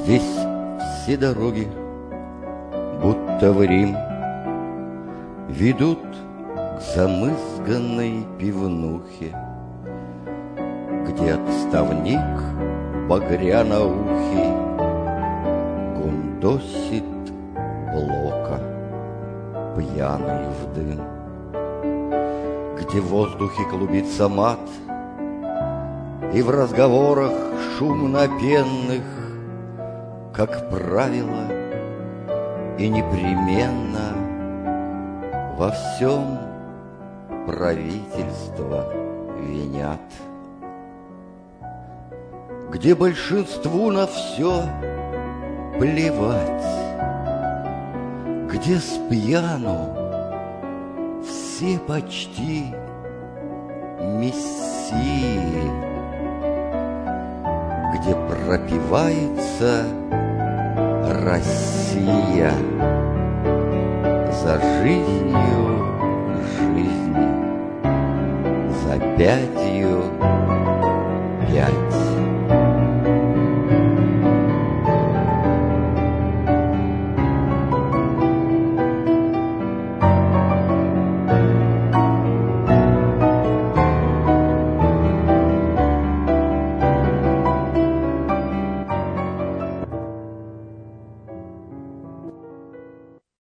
Здесь все дороги, будто в Рим, ведут к замызганной пивнухе, где отставник багряноухий гундосит блока, пьяный в дым, где в воздухе клубится мат, и в разговорах шумно-пенных, как правило, и непременно во всем правительство винят, где большинству на все плевать, где с пьяну все почти мессии, где пропивается Россия за жизнью жизни, за 5 5.